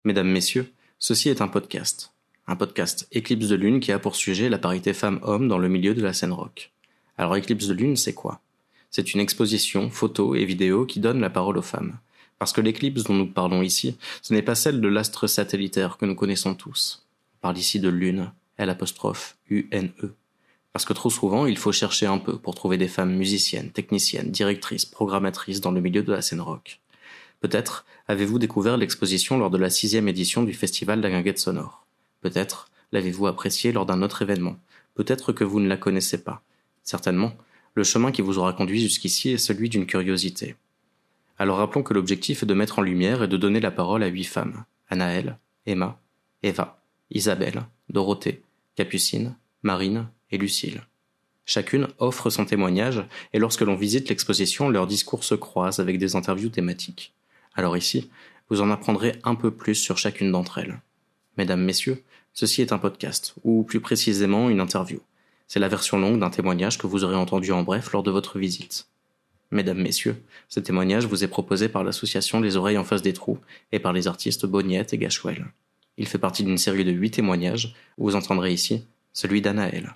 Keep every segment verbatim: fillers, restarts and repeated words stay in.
Mesdames, Messieurs, ceci est un podcast. Un podcast Éclipse de Lune qui a pour sujet la parité femmes-hommes dans le milieu de la scène rock. Alors Éclipse de Lune, c'est quoi ? C'est une exposition, photo et vidéo qui donne la parole aux femmes. Parce que l'éclipse dont nous parlons ici, ce n'est pas celle de l'astre satellitaire que nous connaissons tous. On parle ici de Lune, L apostrophe U N E. Parce que trop souvent, il faut chercher un peu pour trouver des femmes musiciennes, techniciennes, directrices, programmatrices dans le milieu de la scène rock. Peut-être avez-vous découvert l'exposition lors de la sixième édition du Festival de la Guinguette Sonore. Peut-être l'avez-vous appréciée lors d'un autre événement. Peut-être que vous ne la connaissez pas. Certainement, le chemin qui vous aura conduit jusqu'ici est celui d'une curiosité. Alors rappelons que l'objectif est de mettre en lumière et de donner la parole à huit femmes. Anaëlle, Emma, Eva, Isabelle, Dorothée, Capucine, Marine et Lucille. Chacune offre son témoignage et lorsque l'on visite l'exposition, leurs discours se croisent avec des interviews thématiques. Alors ici, vous en apprendrez un peu plus sur chacune d'entre elles. Mesdames, Messieurs, ceci est un podcast, ou plus précisément une interview. C'est la version longue d'un témoignage que vous aurez entendu en bref lors de votre visite. Mesdames, Messieurs, ce témoignage vous est proposé par l'association Les Oreilles en face des trous et par les artistes Bognette et Gachwell. Il fait partie d'une série de huit témoignages où vous entendrez ici celui d'Anaëlle.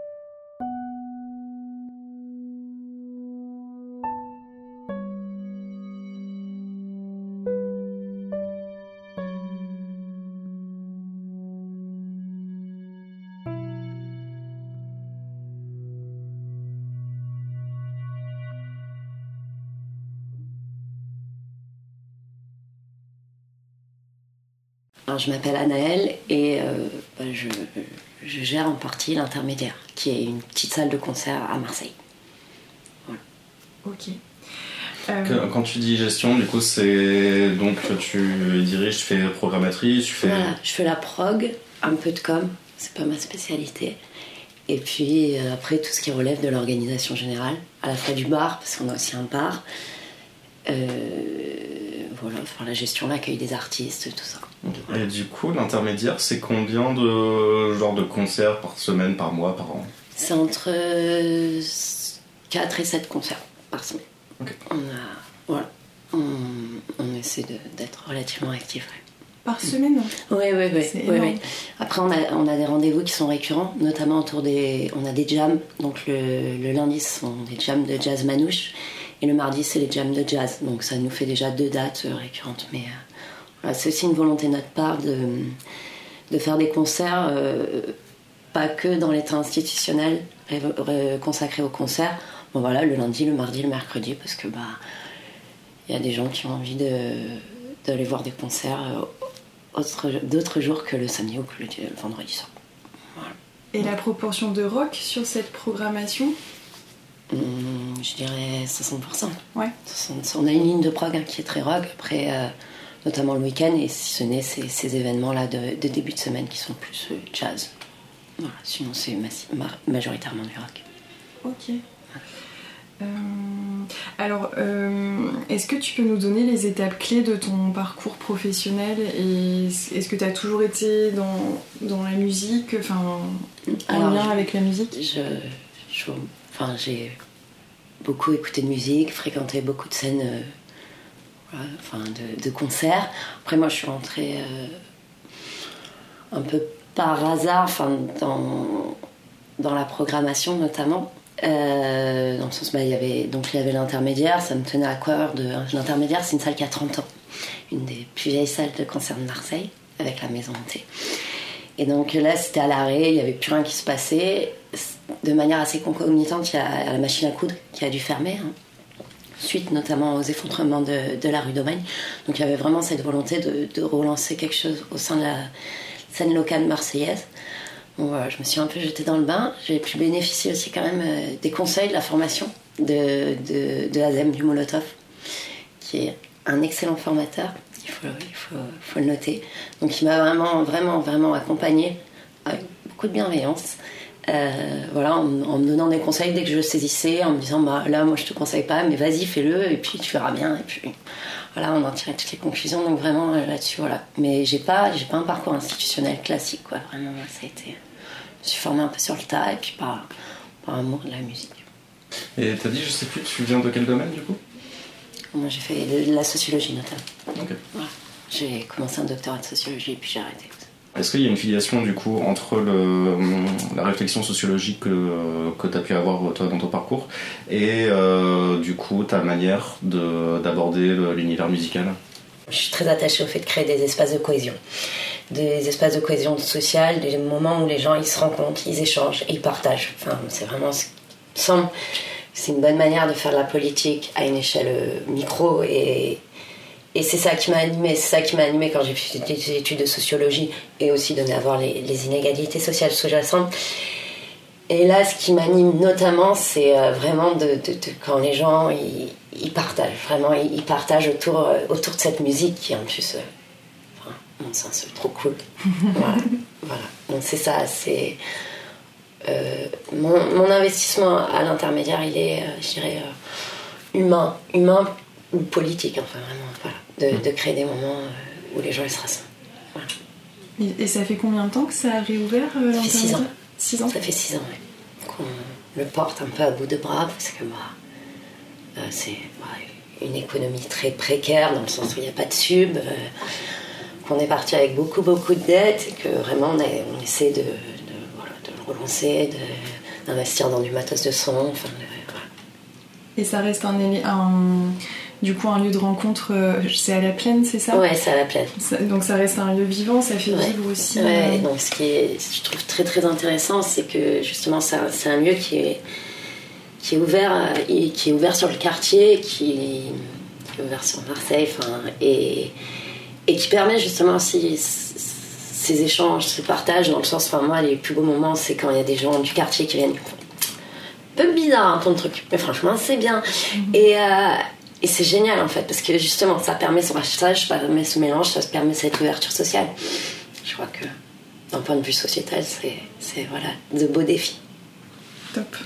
Alors, je m'appelle Anaëlle et euh, bah, je, je gère en partie l'Intermédiaire, qui est une petite salle de concert à Marseille. Voilà. Ok. Euh... Quand tu dis gestion, du coup, c'est donc tu diriges, tu fais programmatrice, tu fais... Voilà, je fais la prog, un peu de com, c'est pas ma spécialité. Et puis euh, après, tout ce qui relève de l'organisation générale, à la fois du bar, parce qu'on a aussi un bar. Euh, voilà, faire la gestion, l'accueil des artistes, tout ça. Okay. Et du coup, l'intermédiaire, c'est combien de genre de concerts par semaine, par mois, par an ? C'est entre quatre et sept concerts par semaine. Okay. On a, voilà, on, on essaie de, d'être relativement actifs. Ouais. Par semaine ? Oui, oui, oui. oui, oui. Après, on a, on a des rendez-vous qui sont récurrents, notamment autour des... On a des jams, donc le, le lundi, ce sont des jams de jazz manouche, et le mardi, c'est les jams de jazz. Donc ça nous fait déjà deux dates récurrentes, mais... Euh, voilà, c'est aussi une volonté de notre part de, de faire des concerts, euh, pas que dans l'état institutionnel ré, ré, consacré aux concerts. Bon voilà, le lundi, le mardi, le mercredi, parce que bah il y a des gens qui ont envie de, d'aller voir des concerts euh, autre, d'autres jours que le samedi ou que le, le vendredi soir. Voilà. Et la proportion de rock sur cette programmation ? Mmh, je dirais soixante pour cent. Ouais. soixante, on a une ligne de prog hein, qui est très rock, après... Euh, notamment le week-end, et si ce n'est ces, ces événements-là de, de début de semaine qui sont plus euh, jazz. Voilà, sinon c'est massi- ma- majoritairement du rock. Ok. Ouais. Euh, alors, euh, est-ce que tu peux nous donner les étapes clés de ton parcours professionnel et est-ce que tu as toujours été dans, dans la musique, enfin, en alors, lien je, avec la musique ? je, je, enfin, j'ai beaucoup écouté de musique, fréquenté beaucoup de scènes... Euh, Enfin, de, de concerts. Après, moi, je suis rentrée euh, un peu par hasard, enfin, dans, dans la programmation notamment. Euh, dans le sens, bah, il y avait, donc il y avait l'Intermédiaire, ça me tenait à cœur. De, l'Intermédiaire, c'est une salle qui a trente ans, une des plus vieilles salles de concert de Marseille, avec la Maison Hantée. Et donc là, c'était à l'arrêt, il n'y avait plus rien qui se passait. De manière assez concomitante, il y a la machine à coudre qui a dû fermer. Hein. Suite notamment aux effondrements de, de la rue d'Aubagne. Donc il y avait vraiment cette volonté de, de relancer quelque chose au sein de la scène locale marseillaise. Bon, voilà, je me suis un peu jetée dans le bain. J'ai pu bénéficier aussi quand même euh, des conseils de la formation de, de, de Azem du Molotov, qui est un excellent formateur, il faut, il faut, faut le noter. Donc il m'a vraiment, vraiment, vraiment accompagnée avec beaucoup de bienveillance. Euh, voilà, en, en me donnant des conseils dès que je le saisissais, en me disant bah, là moi je te conseille pas mais vas-y fais-le et puis tu verras bien et puis voilà on en tirait toutes les conclusions donc vraiment euh, là-dessus voilà, mais j'ai pas, j'ai pas un parcours institutionnel classique quoi, vraiment ça a été, je me suis formée un peu sur le tas et puis par, par amour de la musique. Et t'as dit je sais plus, tu viens de quel domaine du coup ? Moi j'ai fait de la sociologie notamment. Ok. Voilà. j'ai commencé un doctorat de sociologie et puis j'ai arrêté. Est-ce qu'il y a une filiation du coup entre le, la réflexion sociologique que, que tu as pu avoir toi dans ton parcours et euh, du coup ta manière de, d'aborder l'univers musical? Je suis très attachée au fait de créer des espaces de cohésion. Des espaces de cohésion sociale, des moments où les gens ils se rencontrent, ils échangent, ils partagent. Enfin, c'est vraiment ce qui me semble, c'est une bonne manière de faire de la politique à une échelle micro et, et c'est ça qui m'a animée, c'est ça qui m'a animée quand j'ai fait des études de sociologie et aussi donné à voir les, les inégalités sociales sous-jacentes. Et là, ce qui m'anime notamment, c'est vraiment de, de, de quand les gens ils, ils partagent, vraiment ils partagent autour, autour de cette musique qui en plus... Bon, c'est trop cool. Voilà. Voilà. Donc c'est ça, c'est euh, mon, mon investissement à l'intermédiaire, il est, euh, je dirais, euh, humain, humain ou politique, enfin vraiment, voilà, de, de créer des moments euh, où les gens ils se rassemblent. Voilà. Et, et ça fait combien de temps que ça a réouvert euh, Ça fait six ans. Six ans. Ça fait six ans, oui. Qu'on le porte un peu à bout de bras parce que bah, euh, c'est bah, une économie très précaire dans le sens où il n'y a pas de sub. Euh, qu'on est parti avec beaucoup beaucoup de dettes et que vraiment on, est, on essaie de, de, voilà, de le relancer, de, d'investir dans du matos de son, enfin, de, voilà. Et ça reste un, un, du coup un lieu de rencontre, c'est à la Plaine, c'est ça? Ouais, c'est à la Plaine. Ça, donc ça reste un lieu vivant, ça fait ouais. vivre aussi. Ouais, euh... donc ce qui est, ce que je trouve très très intéressant, c'est que justement c'est un, c'est un lieu qui est, qui est ouvert, qui est ouvert sur le quartier, qui, qui est ouvert sur Marseille, enfin, et et qui permet justement aussi ces échanges, ce partage, dans le sens, enfin moi les plus beaux moments c'est quand il y a des gens du quartier qui viennent, un peu bizarre hein, ton truc, mais franchement c'est bien. Mmh. Et, euh, et c'est génial en fait, parce que justement ça permet ce partage, ça permet ce mélange, ça permet cette ouverture sociale. Je crois que d'un point de vue sociétal, c'est, c'est voilà, de beaux défis. Top.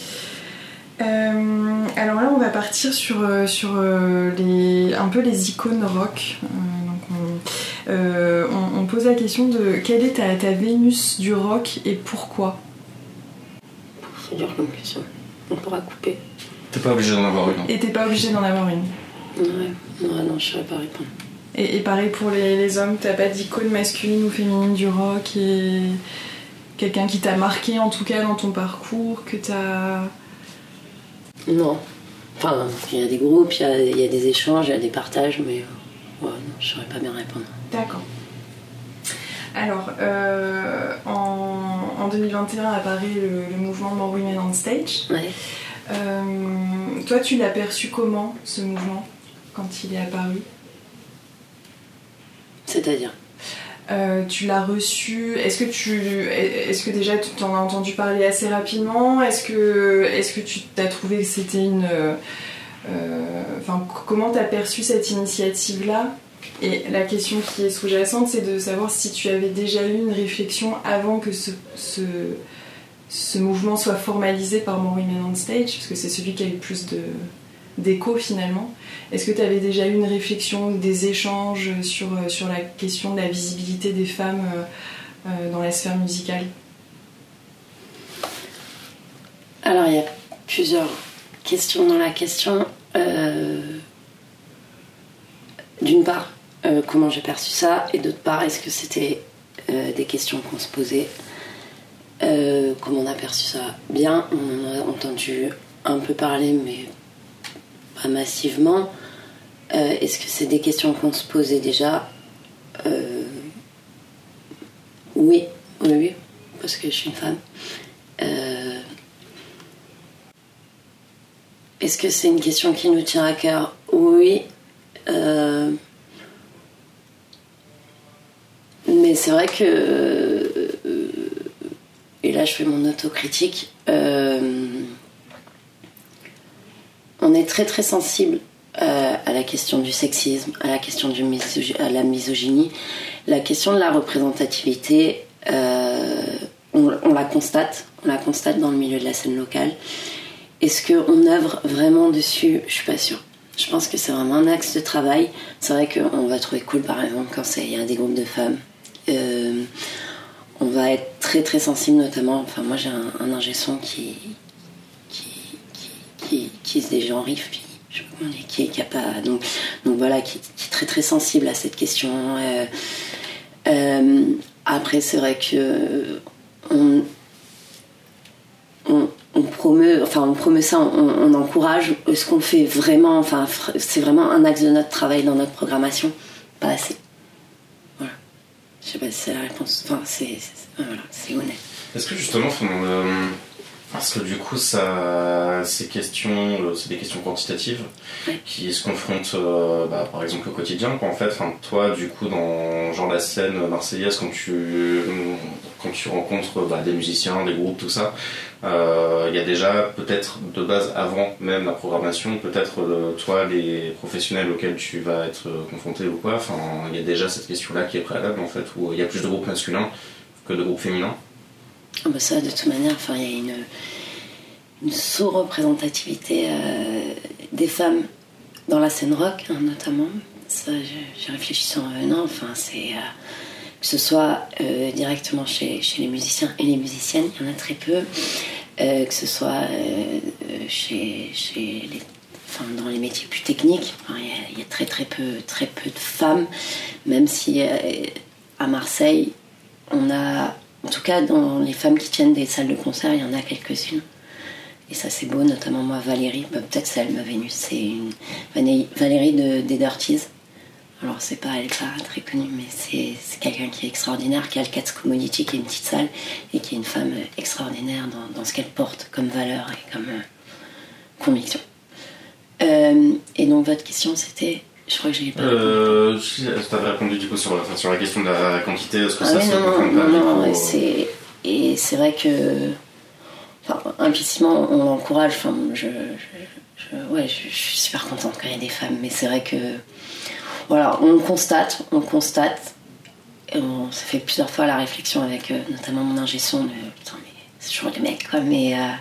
Euh, alors là on va partir sur, sur les, un peu les icônes rock. Euh, On, euh, on, on pose la question de quelle est ta, ta Vénus du rock et pourquoi? C'est dur comme question. On pourra couper. T'es pas obligé d'en avoir une. Hein. Et t'es pas obligé d'en avoir une. Ouais, ouais non, je saurais pas répondre. Et, et pareil pour les, les hommes, t'as pas d'icône masculine ou féminine du rock et quelqu'un qui t'a marqué en tout cas dans ton parcours, que t'as... Non. Enfin, il y a des groupes, il y a, il y a des échanges, il y a des partages, mais... Ouais, non, je saurais pas bien répondre. D'accord. Alors, euh, en, en deux mille vingt et un apparaît le, le mouvement More Women on Stage. Ouais. Euh, toi, tu l'as perçu comment, ce mouvement, quand il est apparu? C'est-à-dire euh, tu l'as reçu. Est-ce que tu, est-ce que déjà tu t'en as entendu parler assez rapidement? Est-ce que, est-ce que tu t'as trouvé que c'était une Enfin, euh, comment t'as perçu cette initiative-là? Et la question qui est sous-jacente, c'est de savoir si tu avais déjà eu une réflexion avant que ce, ce, ce mouvement soit formalisé par More Women on Stage, parce que c'est celui qui a eu le plus de, d'écho finalement. Est-ce que tu avais déjà eu une réflexion, des échanges sur, sur la question de la visibilité des femmes euh, dans la sphère musicale? Alors, il y a plusieurs questions dans la question. Euh, d'une part, euh, comment j'ai perçu ça, et d'autre part, est-ce que c'était euh, des questions qu'on se posait, euh, comment on a perçu ça? Bien, on en a entendu un peu parler, mais pas massivement. Euh, est-ce que c'est des questions qu'on se posait déjà? euh, Oui, oui, oui, parce que je suis une femme. Euh, Est-ce que c'est une question qui nous tient à cœur? Oui. Euh... Mais c'est vrai que... Euh... Et là, je fais mon autocritique. Euh... On est très très sensible euh, à la question du sexisme, à la question du misogy... à la misogynie. La question de la représentativité, euh... on, on la constate. On la constate dans le milieu de la scène locale. Est-ce qu'on œuvre vraiment dessus? Je suis pas sûre. Je pense que c'est vraiment un axe de travail. C'est vrai qu'on va trouver cool, par exemple, quand il y a des groupes de femmes. Euh, on va être très très sensible, notamment. Enfin, moi j'ai un, un ingé son qui qui qui qui, qui se dégenre, puis je sais pas qui, qui a pas donc donc voilà qui, qui est très très sensible à cette question. Euh, euh, après c'est vrai que on, on, on promeut enfin on promeut ça, on, on encourage ce qu'on fait vraiment. Enfin c'est vraiment un axe de notre travail dans notre programmation, pas assez. Voilà. Je sais pas si c'est la réponse. Enfin c'est, c'est voilà c'est honnête. Est-ce que justement euh... parce que du coup, ça, ces questions, c'est des questions quantitatives ouais. qui se confrontent, euh, bah, par exemple, au quotidien. Quoi, en fait, enfin, toi, du coup, dans genre la scène marseillaise, quand tu, quand tu rencontres bah, des musiciens, des groupes, tout ça, il euh, y a déjà peut-être de base, avant même la programmation, peut-être euh, toi, les professionnels auxquels tu vas être confronté ou quoi. Enfin, il y a déjà cette question-là qui est préalable, en fait, où il y a plus de groupes masculins que de groupes féminins. Oh bah ça, de toute manière, enfin, il y a une, une sous-représentativité euh, des femmes dans la scène rock, hein, notamment. Ça, j'y réfléchis en venant. Enfin, c'est euh, que ce soit euh, directement chez, chez les musiciens et les musiciennes, il y en a très peu. Euh, que ce soit euh, chez, chez les, enfin, dans les métiers plus techniques, enfin, il y a, il y a très très peu, très peu de femmes. Même si euh, à Marseille, on a En tout cas, dans les femmes qui tiennent des salles de concert, il y en a quelques-unes. Et ça, c'est beau, notamment moi, Valérie. Bah, peut-être ça, elle m'est venue. C'est une... Valérie de, des Dirties. Alors, c'est pas, elle n'est pas très connue, mais c'est, c'est quelqu'un qui est extraordinaire, qui a le Cats Community, qui est une petite salle, et qui est une femme extraordinaire dans, dans ce qu'elle porte comme valeur et comme euh, conviction. Euh, et donc, votre question, c'était... Je crois que je n'ai pas euh, tu avais répondu du coup sur la, sur la question de la quantité, est-ce que ah ça oui, se non, comprend non, pas non, du coup, et, c'est, et c'est vrai que enfin, implicitement on l'encourage, enfin, je, je, je, ouais, je, je suis super contente quand il y a des femmes, mais c'est vrai que voilà, on le constate, on le constate, et on s'est fait plusieurs fois la réflexion avec euh, notamment mon ingé son de putain mais c'est toujours les mecs quoi, mais, euh,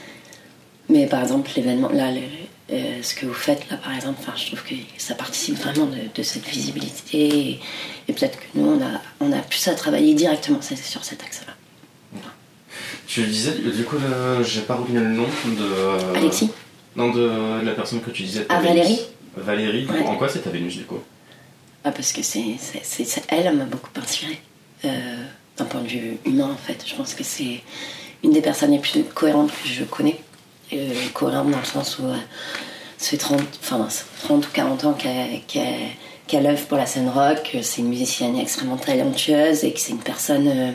mais par exemple l'événement là, le, Euh, ce que vous faites là par exemple, enfin, je trouve que ça participe vraiment de, de cette visibilité et, et peut-être que nous on a, on a plus à travailler directement sur cet axe-là. Voilà. Tu disais du coup, le, j'ai pas retenu le nom de... Alexis. Non, de la personne que tu disais. Ah, Valérie. Valérie, ouais. En quoi c'est ta Vénus du coup? Ah, parce que c'est, c'est, c'est, c'est elle, elle m'a beaucoup inspirée euh, d'un point de vue humain en fait. Je pense que c'est une des personnes les plus cohérentes que je connais. Euh, cohérente dans le sens où euh, ça fait trente, enfin, trente ou quarante ans qu'elle, qu'elle, qu'elle œuvre pour la scène rock, c'est une musicienne extrêmement talentueuse et que c'est une personne euh,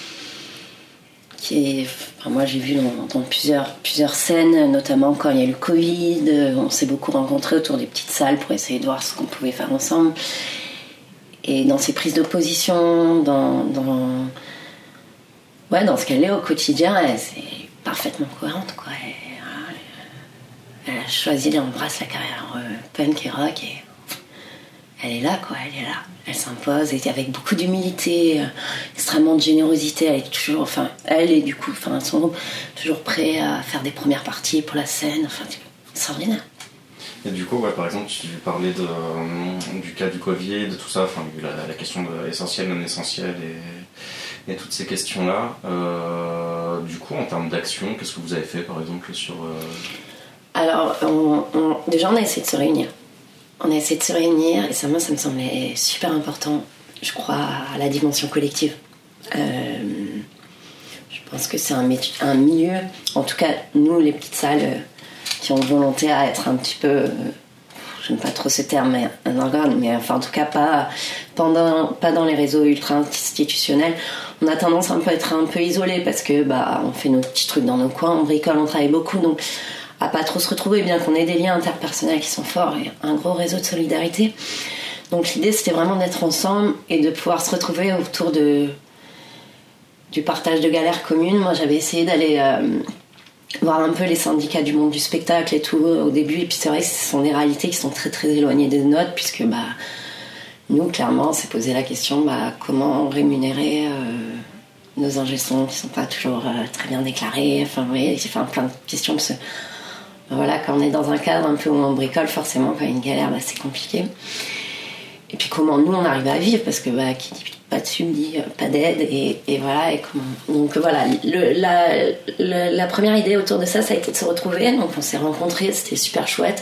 qui est... Enfin, moi j'ai vu dans, dans plusieurs, plusieurs scènes, notamment quand il y a eu le Covid, euh, on s'est beaucoup rencontrés autour des petites salles pour essayer de voir ce qu'on pouvait faire ensemble. Et dans ses prises de position, dans, dans, ouais, dans ce qu'elle est au quotidien, elle, c'est parfaitement cohérente quoi. Elle, Elle a choisi, elle embrasse la carrière euh, punk et rock et elle est là quoi, elle est là, elle s'impose et avec beaucoup d'humilité, euh, extrêmement de générosité, elle est toujours, enfin elle et du coup, enfin son groupe toujours prêt à faire des premières parties pour la scène, enfin c'est extraordinaire. Et du coup, ouais, par exemple, tu parlais de, euh, du cas du Covid, de tout ça, enfin la, la question de essentiel, non essentiel et, et toutes ces questions-là. Euh, du coup, en termes d'action, qu'est-ce que vous avez fait par exemple sur euh... Alors, on, on, déjà, on a essayé de se réunir. On a essayé de se réunir, et ça, moi, ça me semblait super important, je crois, à la dimension collective. Euh, je pense que c'est un, un milieu, en tout cas, nous, les petites salles, euh, qui ont volonté à être un petit peu, euh, je n'aime pas trop ce terme, mais un organe, mais enfin, en tout cas, pas, pendant, pas dans les réseaux ultra-institutionnels. On a tendance un peu à être un peu isolés, parce que, bah, on fait nos petits trucs dans nos coins, on bricole, on travaille beaucoup, donc... à pas trop se retrouver, bien qu'on ait des liens interpersonnels qui sont forts et un gros réseau de solidarité. Donc l'idée c'était vraiment d'être ensemble et de pouvoir se retrouver autour de, du partage de galères communes. Moi j'avais essayé d'aller euh, voir un peu les syndicats du monde du spectacle et tout au début, et puis c'est vrai que ce sont des réalités qui sont très très éloignées des nôtres, puisque bah, nous clairement on s'est posé la question bah, comment rémunérer euh, nos ingé-sons qui sont pas toujours euh, très bien déclarés. Enfin vous voyez, j'ai fait plein de questions parce que voilà, quand on est dans un cadre un peu où on bricole, forcément, quand il y a une galère, bah, c'est compliqué. Et puis comment nous, on arrive à vivre, parce que bah, qui dit pas de sub dit euh, pas d'aide, et, et voilà. Et comment... Donc voilà, le, la, le, la première idée autour de ça, ça a été de se retrouver. Donc on s'est rencontrés, c'était super chouette.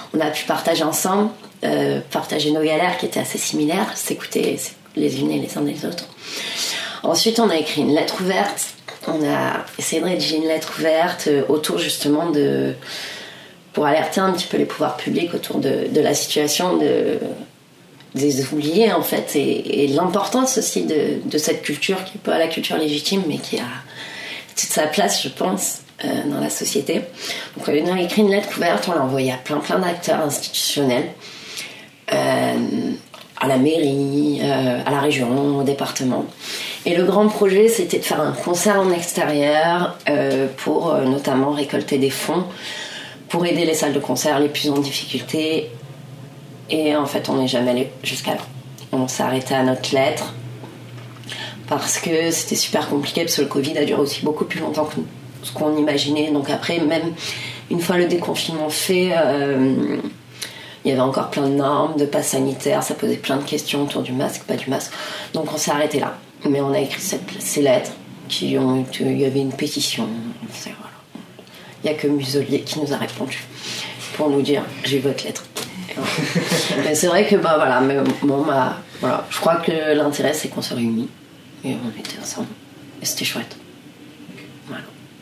on a pu partager ensemble, euh, partager nos galères qui étaient assez similaires, s'écouter les unes et les uns des autres. Ensuite, on a écrit une lettre ouverte. On a essayé de rédiger une lettre ouverte autour justement de... pour alerter un petit peu les pouvoirs publics autour de, de la situation de, des oubliés, en fait, et, et l'importance aussi de, de cette culture qui n'est pas la culture légitime, mais qui a toute sa place, je pense, euh, dans la société. Donc, on a écrit une lettre ouverte, on l'a envoyée à plein, plein d'acteurs institutionnels, euh, à la mairie, euh, à la région, au département. Et le grand projet, c'était de faire un concert en extérieur euh, pour euh, notamment récolter des fonds pour aider les salles de concert les plus en difficulté. Et en fait, on n'est jamais allé jusqu'à là. On s'est arrêté à notre lettre parce que c'était super compliqué, parce que le Covid a duré aussi beaucoup plus longtemps que ce qu'on imaginait. Donc après, même une fois le déconfinement fait, euh, il y avait encore plein de normes, de pass sanitaire, ça posait plein de questions autour du masque, pas du masque. Donc on s'est arrêté là. Mais on a écrit cette, ces lettres, qui ont été, il y avait une pétition. Voilà. Il n'y a que Muselier qui nous a répondu pour nous dire « j'ai eu votre lettre ». Mais c'est vrai que bah, voilà, mais, bon, bah, voilà, je crois que l'intérêt c'est qu'on se réunit et on était ensemble et c'était chouette. Voilà.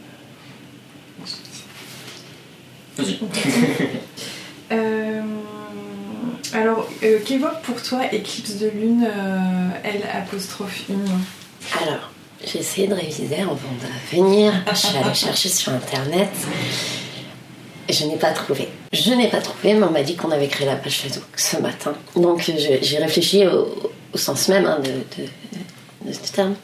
Vas-y. euh, alors, euh, qu'évoque pour toi Éclipse de Lune, euh, L apostrophe une? Alors, j'ai essayé de réviser avant de venir. Je suis allée chercher sur internet. Je n'ai pas trouvé. Je n'ai pas trouvé, mais on m'a dit qu'on avait créé la page Facebook ce matin. Donc je, j'ai réfléchi au, au sens même hein, de, de, de ce terme.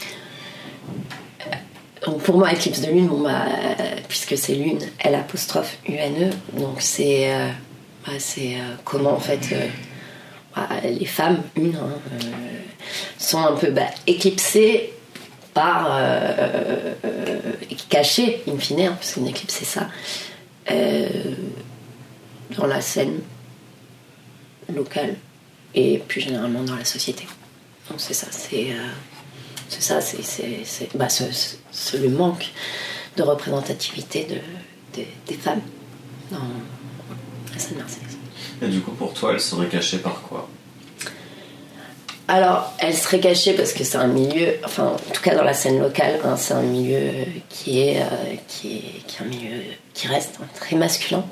Donc pour moi, éclipse de lune, bon, bah, puisque c'est lune, L apostrophe U N E, donc c'est, euh, bah, c'est euh, comment en fait euh, bah, les femmes, une, hein, euh, sont un peu bah, éclipsées par euh, euh, cachées, in fine, hein, parce qu'une éclipse c'est ça. Euh, dans la scène locale et plus généralement dans la société. Donc c'est ça, c'est, euh, c'est ça, c'est, c'est, c'est bah, ce, ce, ce, le manque de représentativité de, de, des femmes dans la scène marseillaise. Et du coup, pour toi, elle serait cachée par quoi ? Alors, elle serait cachée parce que c'est un milieu, enfin, en tout cas dans la scène locale, hein, c'est un milieu qui est, euh, qui est, qui est un milieu qui reste hein, très masculin.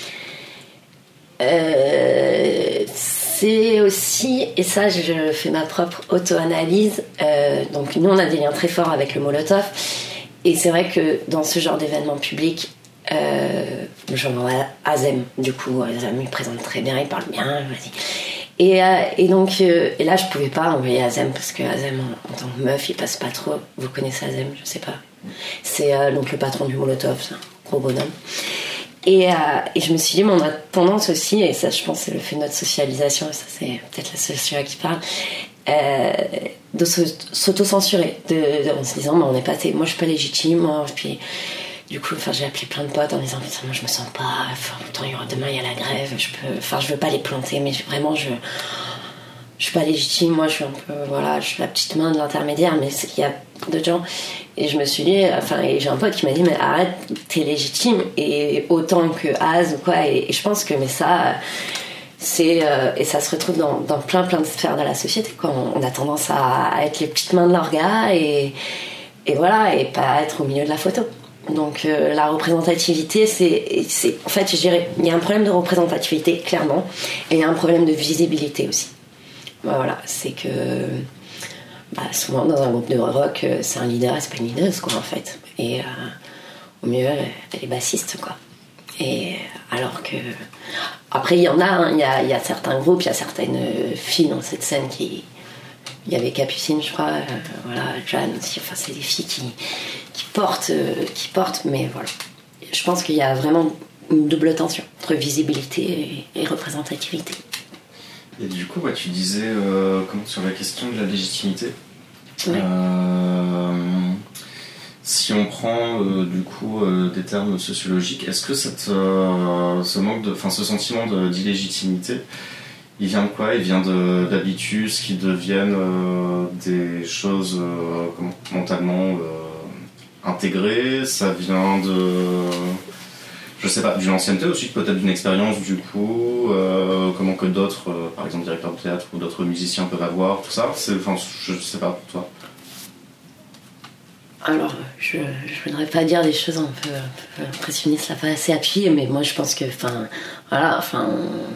Euh, c'est aussi, et ça, je fais ma propre auto-analyse. Euh, donc, nous, on a des liens très forts avec le Molotov, et c'est vrai que dans ce genre d'événement public, euh, genre Azem, du coup, Azem il présente très bien, il parle bien, vas-y. Et, euh, et donc, euh, et là, je pouvais pas envoyer Azem parce que Azem, en, en tant que meuf, il passe pas trop. Vous connaissez Azem, je sais pas. C'est euh, donc le patron du Molotov, c'est un gros bonhomme. Et, euh, et je me suis dit, mais on a tendance aussi, et ça, je pense, c'est le fait de notre socialisation, et ça, c'est peut-être la sociologue qui parle, euh, de s'auto-censurer, de, de, en se disant, mais on n'est pas, moi, je suis pas légitime, moi, puis. Du coup, enfin, j'ai appelé plein de potes en disant putain, moi je me sens pas. Enfin, pourtant, il y aura demain, il y a la grève. Je peux, enfin, je veux pas les planter, mais vraiment, je, je suis pas légitime. Moi, je suis un peu, voilà, je suis la petite main de l'intermédiaire, mais il y a d'autres gens. Et je me suis dit, enfin, et j'ai un pote qui m'a dit, mais arrête, t'es légitime et autant que Az ou quoi. Et, et je pense que, mais ça, c'est euh, et ça se retrouve dans, dans plein, plein de sphères de la société. Quoi. On, on a tendance à, à être les petites mains de leur gars et et voilà, et pas être au milieu de la photo. Donc euh, la représentativité, c'est, c'est en fait, je dirais, il y a un problème de représentativité clairement, et il y a un problème de visibilité aussi. Voilà, c'est que bah, souvent dans un groupe de rock, c'est un leader, c'est pas une leaduse quoi en fait. Et euh, au mieux, elle est bassiste quoi. Et alors que après il y en a, hein, il y a, il y a certains groupes, il y a certaines filles dans cette scène qui, il y avait Capucine, je crois, euh, voilà, Jeanne aussi. Enfin, c'est des filles qui qui portent, euh, qui portent, mais voilà. Je pense qu'il y a vraiment une double tension entre visibilité et, et représentativité. Et du coup, bah, tu disais euh, comment, sur la question de la légitimité. Oui. Euh, si on prend euh, du coup euh, des termes sociologiques, est-ce que cette, euh, ce manque de, enfin, ce sentiment de, d'illégitimité, il vient de quoi ? Il vient de, d'habitus qui deviennent euh, des choses euh, comment, mentalement euh, intégrées. Ça vient de, je sais pas, d'une ancienneté aussi, peut-être d'une expérience du coup, euh, comment que d'autres, euh, par exemple directeurs de théâtre ou d'autres musiciens peuvent avoir, tout ça, c'est, enfin, je sais pas pour toi. Alors, je ne voudrais pas dire des choses un peu, un peu impressionnistes, là, pas assez appuyées, mais moi je pense que, enfin, voilà, enfin,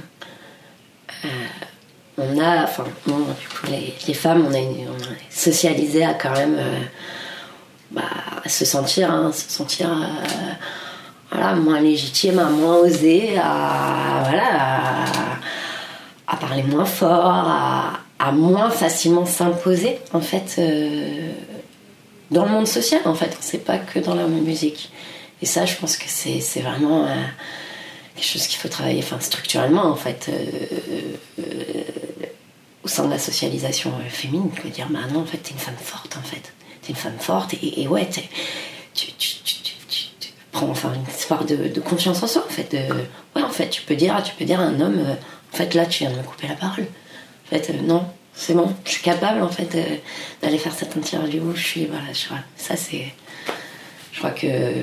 euh, on a, enfin, bon, du coup, les, les femmes, on a, une, on a socialisé à quand même, euh, bah, à se sentir, hein, se sentir, euh, voilà, moins légitime, à moins oser, à, voilà, à, à parler moins fort, à, à moins facilement s'imposer, en fait. Euh, dans le monde social en fait, c'est pas que dans la musique, et ça je pense que c'est, c'est vraiment euh, quelque chose qu'il faut travailler, enfin structurellement en fait, euh, euh, au sein de la socialisation euh, féminine, on peut dire bah non en fait t'es une femme forte en fait, t'es une femme forte et, et ouais tu, tu, tu, tu, tu, tu prends enfin une histoire de, de confiance en soi en fait, de, ouais en fait tu peux dire tu peux dire à un homme euh, en fait là tu viens de me couper la parole en fait, euh, non c'est bon, je suis capable en fait de, d'aller faire cette interview. Je suis voilà, je, voilà ça c'est, je crois que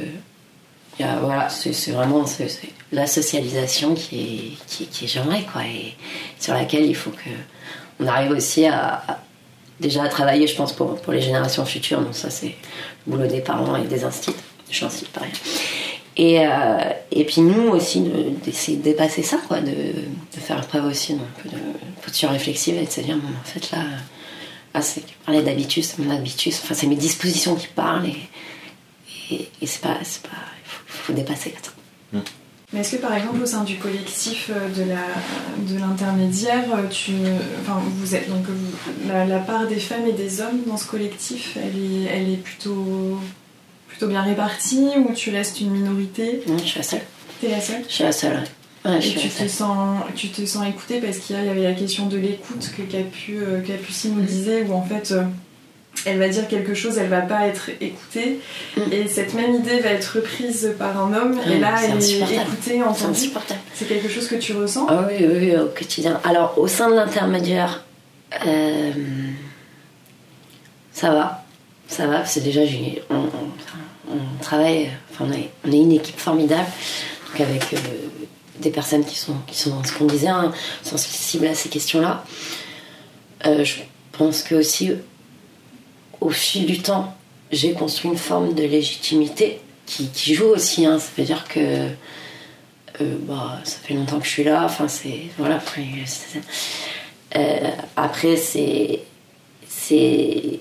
y a, voilà, c'est, c'est vraiment c'est, c'est la socialisation qui est qui, qui est genrée quoi, et sur laquelle il faut que on arrive aussi à, à déjà à travailler, je pense pour pour les générations futures. Donc ça c'est le boulot des parents et des instituts. Je suis institut par exemple. Et, euh, et puis nous aussi de, d'essayer de dépasser ça quoi, de, de faire preuve aussi d'un peu de posture réflexive et de se dire bon, en fait là, là c'est parler d'habitus, c'est mon habitus, enfin c'est mes dispositions qui parlent, et, et, et c'est pas, c'est pas il faut, faut dépasser ça. Mmh. Mais est-ce que par exemple au sein du collectif de, la, de l'intermédiaire, tu, enfin, vous êtes, donc, vous, la, la part des femmes et des hommes dans ce collectif, elle est, elle est plutôt... plutôt bien répartie, ou tu restes une minorité? Non, je suis la seule. T'es la seule? Je suis la seule, ouais. Ouais, et tu te, sens, tu te sens écoutée, parce qu'il y avait la question de l'écoute que Capu, euh, Capucine nous disait, où en fait euh, elle va dire quelque chose, elle va pas être écoutée, mm. et cette même idée va être reprise par un homme, mm, et là elle est écoutée, entendue. C'est, c'est quelque chose que tu ressens? Ah oui, oui, oui, au quotidien. Alors au sein de l'intermédiaire, euh, ça va. Ça va, parce que déjà j'ai, on, on, on travaille, enfin on est, on est une équipe formidable, donc avec euh, des personnes qui sont, qui sont, ce qu'on disait, hein, sensibles à ces questions-là. Euh, je pense que aussi, au fil du temps, j'ai construit une forme de légitimité qui, qui joue aussi. Hein, ça veut dire que euh, bah, ça fait longtemps que je suis là. Enfin c'est voilà. Après, c'est, euh, après c'est c'est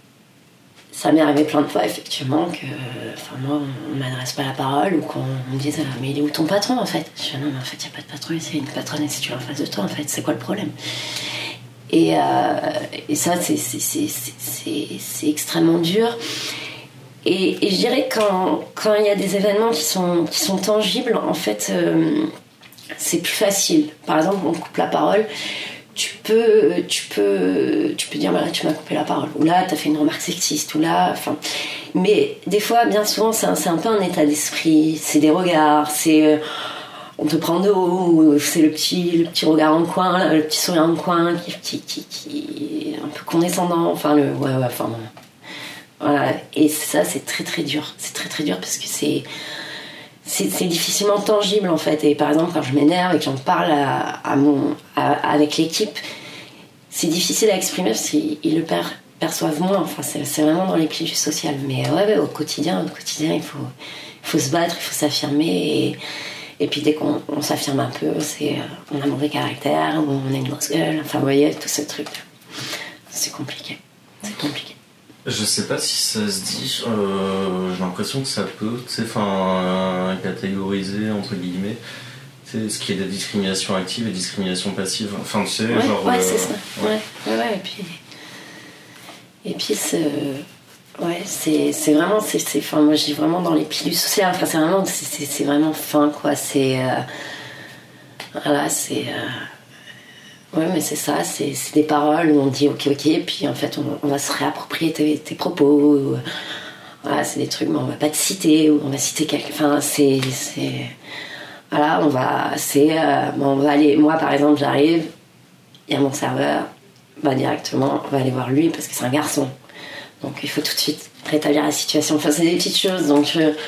ça m'est arrivé plein de fois, effectivement, que enfin, moi, on ne m'adresse pas la parole, ou qu'on me dise « Mais il est où ton patron, en fait ?» Je dis « Non, mais en fait, il n'y a pas de patron ici, il y a une patronne, et si tu es en face de toi, en fait, c'est quoi le problème ?» Et, euh, et ça, c'est, c'est, c'est, c'est, c'est extrêmement dur. Et, et je dirais que quand, quand il y a des événements qui sont, qui sont tangibles, en fait, euh, c'est plus facile. Par exemple, on coupe la parole. Tu peux, tu peux, tu peux dire, bah là, tu m'as coupé la parole, ou là, t'as fait une remarque sexiste, ou là, enfin. Mais des fois, bien souvent, c'est un, c'est un peu un état d'esprit, c'est des regards, c'est, euh, on te prend de haut, c'est le petit, le petit regard en coin, là, le petit sourire en coin, qui, qui, qui, qui est un peu condescendant, enfin, le, ouais, ouais, enfin, voilà. Et ça, c'est très, très dur, c'est très, très dur parce que c'est. C'est, c'est difficilement tangible en fait, et par exemple quand je m'énerve et que j'en parle à, à mon, à, avec l'équipe, c'est difficile à exprimer parce qu'ils le per, perçoivent moins, enfin c'est, c'est vraiment dans les plis du social, mais ouais, ouais au quotidien, au quotidien il faut, il faut se battre, il faut s'affirmer, et, et puis dès qu'on on s'affirme un peu, c'est on a un mauvais caractère, ou on a une grosse gueule, enfin vous voyez tout ce truc, c'est compliqué, c'est compliqué. Je sais pas si ça se dit, euh, j'ai l'impression que ça peut, tu sais, enfin, catégoriser, entre guillemets, tu sais, ce qui est de discrimination active et discrimination passive. Enfin, tu sais, ouais, genre. Ouais, euh, c'est ça. Ouais, ouais, ouais. Et puis. Et puis, c'est. Ouais, c'est, c'est vraiment. C'est, c'est, enfin, moi, je dis vraiment dans les plis du social. Enfin, c'est vraiment. C'est, c'est, c'est vraiment fin, quoi. C'est. Euh, voilà, c'est. Euh, Ouais, mais c'est ça, c'est, c'est des paroles où on dit ok, ok, puis en fait on, on va se réapproprier tes, tes propos. Ou, voilà, c'est des trucs, mais on va pas te citer, ou on va citer quelqu'un. Enfin, c'est, c'est. Voilà, on va. C'est. Euh, bon, on va aller. Moi, par exemple, j'arrive, il y a mon serveur, bah directement, on va aller voir lui parce que c'est un garçon. Donc il faut tout de suite rétablir la situation. Enfin, c'est des petites choses. Donc, je,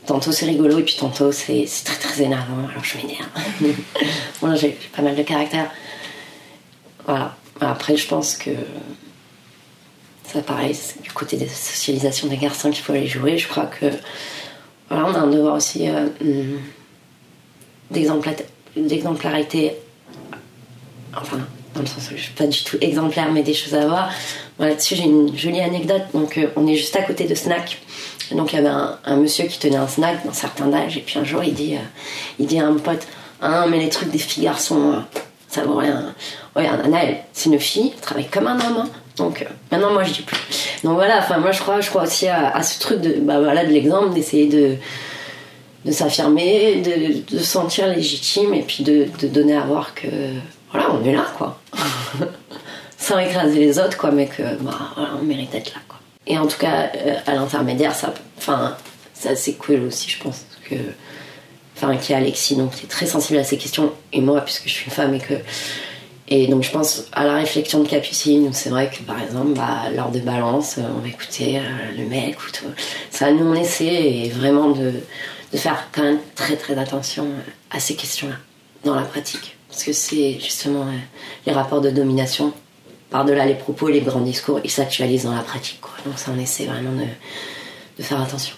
tantôt c'est rigolo et puis tantôt c'est, c'est très très énervant, alors je m'énerve. Moi j'ai, j'ai pas mal de caractère. Voilà. Après je pense que ça pareil, c'est du côté des socialisations des garçons qu'il faut aller jouer. Je crois que voilà, on a un devoir aussi euh, d'exemplarité, d'exemplarité, enfin dans le sens où je suis pas du tout exemplaire mais des choses à voir. Bon, là-dessus j'ai une jolie anecdote. Donc euh, on est juste à côté de Snack. Et donc il y avait un, un monsieur qui tenait un snack d'un certain âge et puis un jour il dit, euh, il dit à un pote ah mais les trucs des filles garçons euh, ça vaut rien. Ouais, Anna elle, c'est une fille, elle travaille comme un homme hein. Donc euh, maintenant moi je dis plus. Donc voilà, enfin moi je crois, je crois aussi à, à ce truc de, bah, voilà, de l'exemple, d'essayer de, de s'affirmer, de, de se sentir légitime et puis de, de donner à voir que voilà on est là quoi. Sans écraser les autres quoi, mais que bah, voilà, on mérite d'être là quoi. Et en tout cas euh, à l'intermédiaire ça, enfin ça c'est cool aussi je pense que, enfin qui est Alexis donc qui est très sensible à ces questions et moi puisque je suis une femme et que et donc je pense à la réflexion de Capucine où c'est vrai que par exemple bah, lors de Balance on va écouter euh, le mec ou tout ça nous on essaie et vraiment de, de faire quand même très très attention à ces questions là dans la pratique parce que c'est justement euh, les rapports de domination par-delà les propos et les grands discours ils s'actualisent dans la pratique quoi. Donc ça on essaie vraiment de, de faire attention.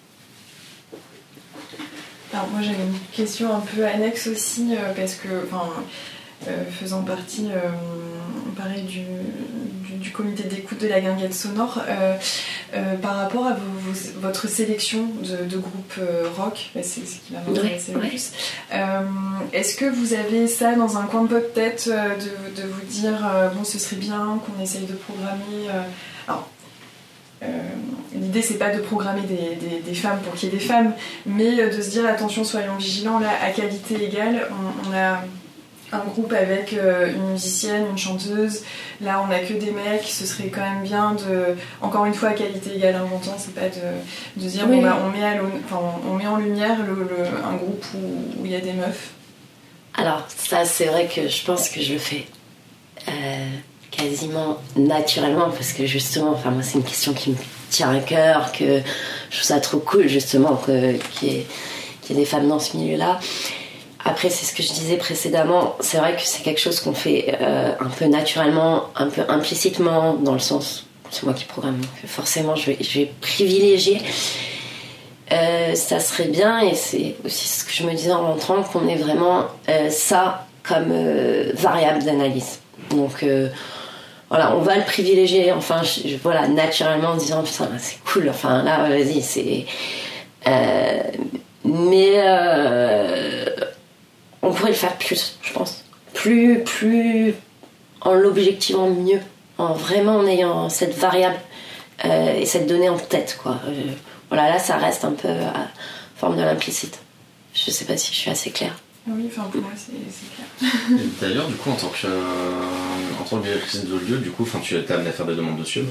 Alors moi j'avais une question un peu annexe aussi euh, parce que enfin Euh, faisant partie euh, pareil du, du, du comité d'écoute de la guinguette sonore euh, euh, par rapport à vos, vos, votre sélection de, de groupes euh, rock, bah c'est ce qui va m'intéresser le plus. Euh, est-ce que vous avez ça dans un coin de votre tête euh, de, de vous dire euh, bon ce serait bien qu'on essaye de programmer euh, alors Euh, l'idée c'est pas de programmer des, des, des femmes pour qu'il y ait des femmes mais de se dire attention soyons vigilants là à qualité égale on, on a un groupe avec euh, une musicienne, une chanteuse, là on a que des mecs, ce serait quand même bien de, encore une fois à qualité égale inventant, c'est pas de, de dire oui. bon bah on met, à enfin, on met en lumière le, le, un groupe où il y a des meufs. Alors ça c'est vrai que je pense que je le fais euh, quasiment naturellement parce que justement, enfin moi c'est une question qui me tient à cœur, que je trouve ça trop cool justement que, qu'il y ait, qu'il y ait des femmes dans ce milieu-là. Après, c'est ce que je disais précédemment, c'est vrai que c'est quelque chose qu'on fait euh, un peu naturellement, un peu implicitement, dans le sens, c'est moi qui programme, donc forcément je vais, je vais privilégier. Euh, ça serait bien, et c'est aussi ce que je me disais en rentrant, qu'on ait vraiment euh, ça comme euh, variable d'analyse. Donc euh, voilà, on va le privilégier, enfin, je, je, voilà, naturellement en disant, putain, c'est cool, enfin là, vas-y, c'est... Euh, mais... Euh, on pourrait le faire plus, je pense. Plus, plus en l'objectivant mieux, en vraiment en ayant cette variable euh, et cette donnée en tête, quoi. Euh, voilà, là, ça reste un peu à forme de l'implicite. Je sais pas si je suis assez claire. Oui, enfin pour moi c'est, c'est clair. Et d'ailleurs, du coup, en tant que euh, en tant que directrice de lieu, du coup, tu t'es amenée à faire des demandes de sub.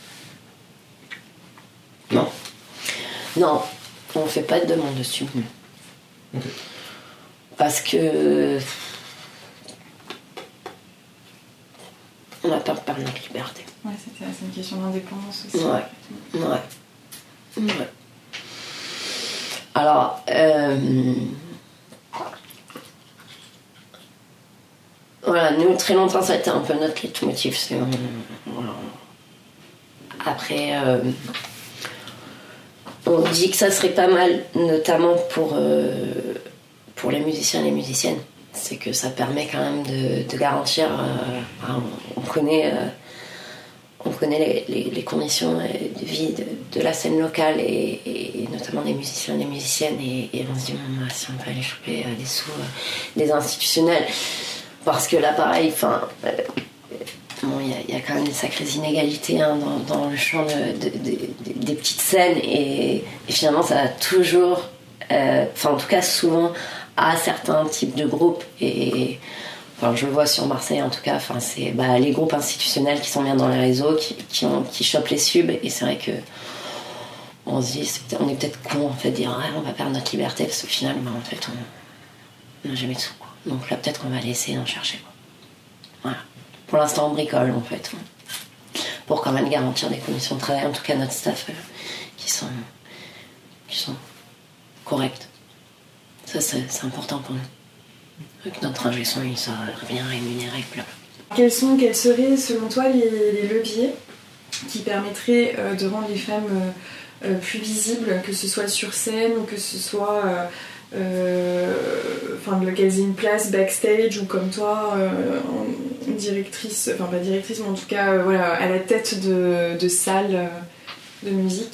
Non. Non, on fait pas de demande de sub. Ok. Parce que on a peur de perdre notre liberté. Ouais, c'est, c'est une question d'indépendance aussi. Ouais, ouais, ouais. Alors, euh... voilà, nous très longtemps ça a été un peu notre leitmotiv. C'est... Voilà. Après, euh... on dit que ça serait pas mal, notamment pour. Euh... pour les musiciens et les musiciennes, c'est que ça permet quand même de, de garantir. Euh, on connaît, euh, on connaît les, les, les conditions de vie de, de la scène locale et, et notamment des musiciens et des musiciennes, et, et on se dit bon, si on peut aller choper euh, des sous euh, des institutionnels, parce que là pareil, enfin. Euh, Bon, il y, y a quand même des sacrées inégalités hein, dans, dans le champ de, de, de, de, des petites scènes, et, et finalement ça a toujours, enfin euh, en tout cas souvent, à certains types de groupes, et enfin je le vois sur Marseille en tout cas, enfin c'est bah, les groupes institutionnels qui sont bien dans les réseaux, qui, qui, ont, qui chopent les subs, et c'est vrai que on se dit, c'est, on est peut-être con en fait de dire ouais, on va perdre notre liberté, parce qu'au final bah, en fait on n'a jamais de sous quoi. Donc là peut-être qu'on va aller essayer d'en chercher quoi. Voilà. Pour l'instant, on bricole, en fait. Pour quand même garantir des conditions de travail, en tout cas notre staff, euh, qui sont, qui sont correcte. Ça, c'est, c'est important pour nous. Que notre ingé son, il soit bien rémunéré. Quels sont, quels seraient, selon toi, les, les leviers qui permettraient euh, de rendre les femmes euh, euh, plus visibles, que ce soit sur scène ou que ce soit... Euh, euh, enfin, qu'elles aient une place backstage ou comme toi, euh, en directrice, enfin pas directrice, mais en tout cas, euh, voilà, à la tête de, de salles euh, de musique.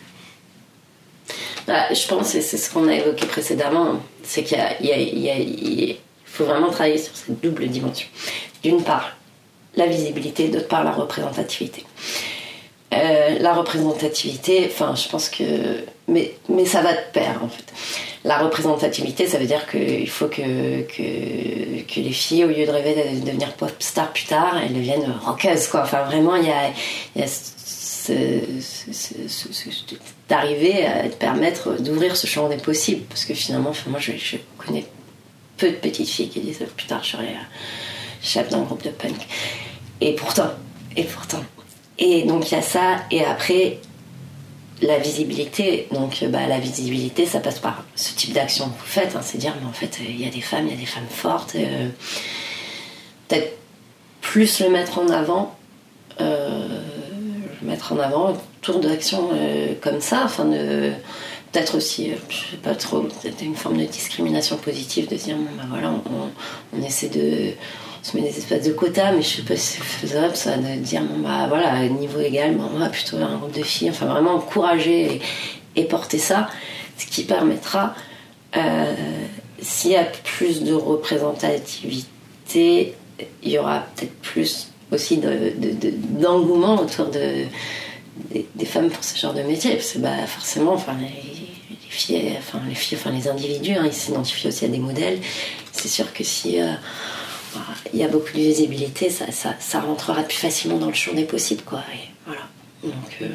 Bah, je pense, et c'est ce qu'on a évoqué précédemment, c'est qu'il y a, il y a, il y a, il faut vraiment travailler sur cette double dimension. D'une part, la visibilité, d'autre part, la représentativité. Euh, la représentativité, enfin, je pense que... Mais, mais ça va de pair, en fait. La représentativité, ça veut dire qu'il faut que, que, que les filles, au lieu de rêver de devenir pop star plus tard, elles deviennent rockeuses, quoi. Enfin, vraiment, il y a, il y a ce, ce, ce, ce, ce, d'arriver à te permettre d'ouvrir ce champ des possibles. Parce que finalement, enfin, moi, je, je connais peu de petites filles qui disent plus tard, je serai chef d'un groupe de punk. Et pourtant, et pourtant. Et donc, il y a ça, et après... La visibilité, donc bah, la visibilité, ça passe par ce type d'action que vous faites, hein, c'est dire, mais en fait, il y a des femmes, il y a des femmes fortes, euh, peut-être plus le mettre en avant, euh, le mettre en avant, tour d'action euh, comme ça, enfin de, peut-être aussi, euh, je sais pas trop, peut-être une forme de discrimination positive, de dire, bon bah voilà, on, on essaie de... On se met des espèces de quotas, mais je sais pas si c'est faisable, ça, de dire, bon bah voilà, niveau égal, bon, on va plutôt un groupe de filles, enfin vraiment encourager et, et porter ça, ce qui permettra, euh, s'il y a plus de représentativité, il y aura peut-être plus aussi de, de, de, d'engouement autour de, des, des femmes pour ce genre de métier, parce que bah, forcément, enfin, les, les filles, enfin les filles, enfin les individus, hein, ils s'identifient aussi à des modèles. C'est sûr que si euh, il y a beaucoup de visibilité, ça, ça, ça rentrera plus facilement dans le champ des possibles, quoi. Et voilà. Donc, euh...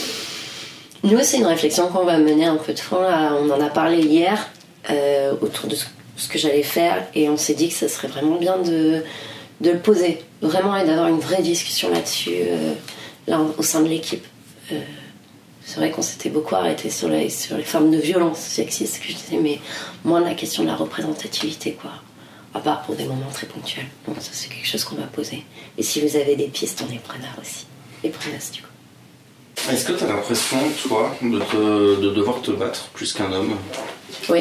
nous, c'est une réflexion qu'on va mener un peu de fond. Là. On en a parlé hier euh, autour de ce que j'allais faire, et on s'est dit que ça serait vraiment bien de, de le poser, vraiment, et d'avoir une vraie discussion là-dessus, euh, là, au sein de l'équipe. Euh, c'est vrai qu'on s'était beaucoup arrêté sur les, sur les formes de violence sexiste, que je disais, mais moins la question de la représentativité, quoi. À part pour des moments très ponctuels. Donc ça, c'est quelque chose qu'on va poser. Et si vous avez des pistes, on est preneurs aussi. Et preneuses, du coup. Est-ce que tu as l'impression, toi, de, te, de devoir te battre plus qu'un homme ? Oui.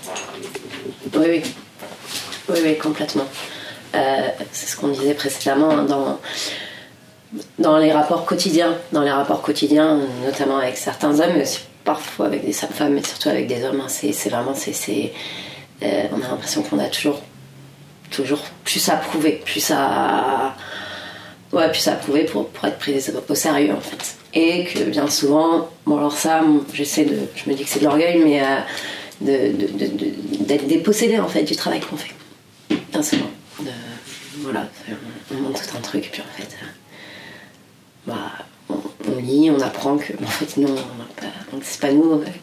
Oui, oui. Oui, oui, complètement. Euh, c'est ce qu'on disait précédemment, hein, dans, dans les rapports quotidiens. Dans les rapports quotidiens, notamment avec certains hommes, mais aussi parfois avec des femmes, mais surtout avec des hommes. Hein, c'est, c'est vraiment... C'est, c'est, euh, on a l'impression qu'on a toujours... toujours plus à prouver, plus à ouais, plus à prouver pour, pour être pris au sérieux, en fait. Et que bien souvent, bon alors ça, j'essaie de, je me dis que c'est de l'orgueil, mais euh, de, de, de, de, d'être dépossédé, en fait, du travail qu'on fait. Bien souvent. De, voilà, on, on monte tout un truc, et puis en fait, euh, bah, on, on lit, on apprend que, en fait, non, on n'a pas, c'est pas nous euh,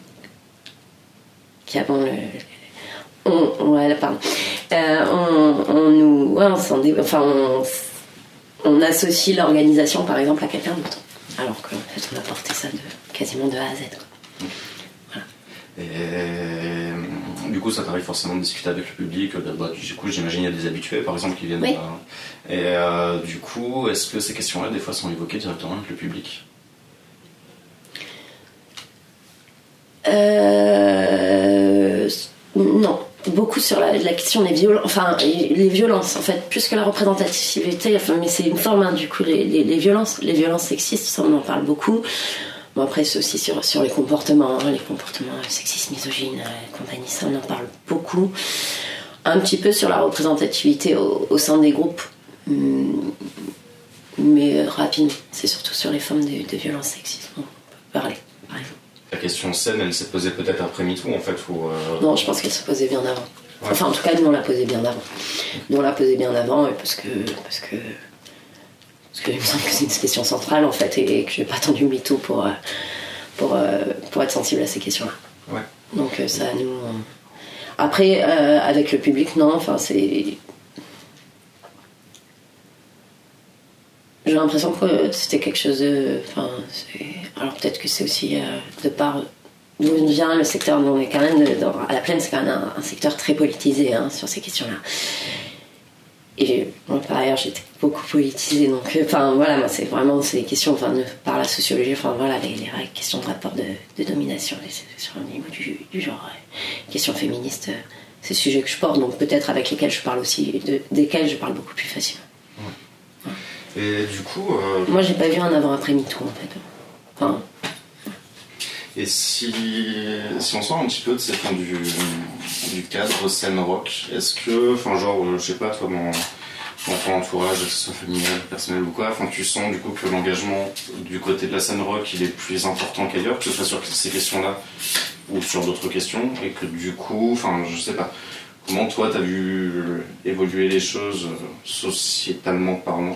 qui avons le... On, ouais, pardon. Euh, on, on nous, ouais, on s'en dé... enfin, on, on associe l'organisation, par exemple, à quelqu'un d'autre, alors qu'en fait, on a porté ça de, quasiment de A à Z. Quoi. Voilà. Et du coup, ça t'arrive forcément de discuter avec le public. Bah, du coup, j'imagine il y a des habitués, par exemple, qui viennent. Oui. Là. Et euh, du coup, est-ce que ces questions-là, des fois, sont évoquées directement avec le public ? Euh... Non. Beaucoup sur la, la question des violences, enfin les violences en fait, plus que la représentativité, enfin, mais c'est une forme, hein, du coup, les, les, les violences, les violences sexistes, ça on en parle beaucoup. Bon, après c'est aussi sur, sur les comportements, hein, les comportements sexistes, misogynes, et compagnie, ça on en parle beaucoup. Un petit peu sur la représentativité au, au sein des groupes, mais rapidement, c'est surtout sur les formes de, de violences sexistes on peut parler, par exemple. La question scène, elle s'est posée peut-être après MeToo, en fait, ou euh... Non, je pense qu'elle se posait bien avant. Ouais. Enfin, en tout cas, nous, on l'a posée bien avant. Nous, on l'a posée bien avant, parce que... Parce que... Parce que il me semble que c'est une question centrale, en fait, et que j'ai pas attendu MeToo pour, pour, pour être sensible à ces questions-là. Ouais. Donc, ça, nous... On... Après, euh, avec le public, non, enfin, c'est... J'ai l'impression que c'était quelque chose de... Enfin, c'est... Alors peut-être que c'est aussi euh, de par d'où vient le secteur. On est quand même dans, à la Plaine, c'est quand même un, un secteur très politisé hein, sur ces questions-là. Et bon, par ailleurs, j'étais beaucoup politisée, donc enfin voilà, moi c'est vraiment c'est des questions, enfin de, par la sociologie, enfin voilà, les, les questions de rapport de, de domination, les, sur le niveau du, du genre, euh, questions féministes, euh, c'est sujets que je porte, donc peut-être avec lesquels je parle aussi, de, desquels je parle beaucoup plus facilement. Ouais. Ouais. Et du coup, euh... moi j'ai pas vu un avant-après MeToo en fait. Enfin, Et si, si on sort un petit peu de cette, fin, du, du cadre scène rock, est-ce que, enfin genre, je sais pas, toi, dans, dans ton entourage, que ce soit familial, personnel ou quoi, enfin tu sens du coup que l'engagement du côté de la scène rock, il est plus important qu'ailleurs, que ce soit sur ces questions-là ou sur d'autres questions, et que du coup, enfin je sais pas, comment toi t'as vu évoluer les choses sociétalement parlant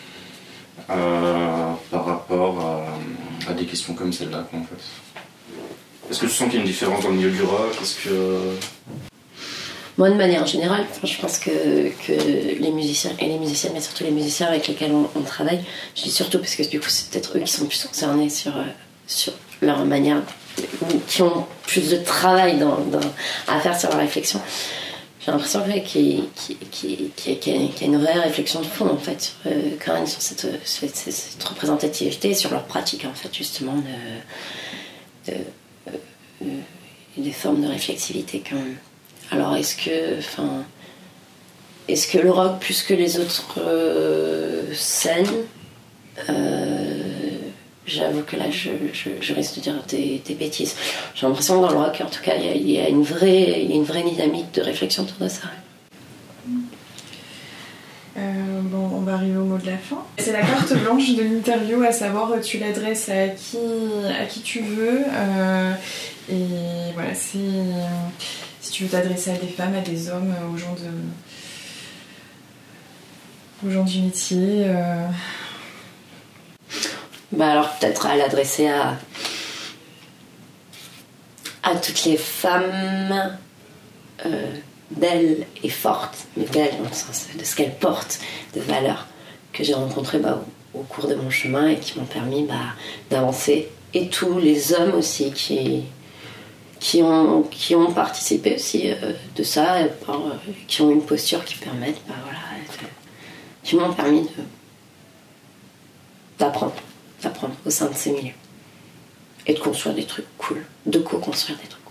euh, par rapport à, à des questions comme celle-là, quoi, en fait. Est-ce que tu sens qu'il y a une différence dans le milieu du rock? Est-ce que... Moi, de manière générale, je pense que, que les musiciens et les musiciennes, mais surtout les musiciens avec lesquels on, on travaille, je dis surtout parce que du coup, c'est peut-être eux qui sont plus concernés sur, sur leur manière, qui ont plus de travail dans, dans, à faire sur leur réflexion. J'ai l'impression qu'il y, qu'il, qu'il, qu'il y a une vraie réflexion de fond, en fait, sur, euh, quand même, sur cette, cette, cette représentativité et sur leur pratique, en fait, justement, de... de Euh, des formes de réflexivité quand même. Alors est-ce que, enfin, est-ce que le rock plus que les autres euh, scènes, euh, j'avoue que là je, je, je risque de dire des, des bêtises. J'ai l'impression que dans le rock, en tout cas, il y a, il y a une vraie, il y a une vraie dynamique de réflexion autour de ça. Euh, bon, on va arriver au mot de la fin. C'est la carte blanche de l'interview, à savoir tu l'adresses à qui, à qui tu veux. Euh, et voilà, c'est, si tu veux t'adresser à des femmes, à des hommes, aux gens de, aux gens du métier. Euh... Bah alors peut-être à l'adresser à à toutes les femmes. Euh, belle et forte, mais belle dans le sens de ce qu'elle porte, de valeurs que j'ai rencontrées bah, au, au cours de mon chemin et qui m'ont permis bah, d'avancer. Et tous les hommes aussi qui, qui, ont, qui ont participé aussi euh, de ça, et par, euh, qui ont une posture qui permettent, bah, voilà, de, qui m'ont permis de, d'apprendre, d'apprendre au sein de ces milieux. Et de construire des trucs cool, de co-construire des trucs.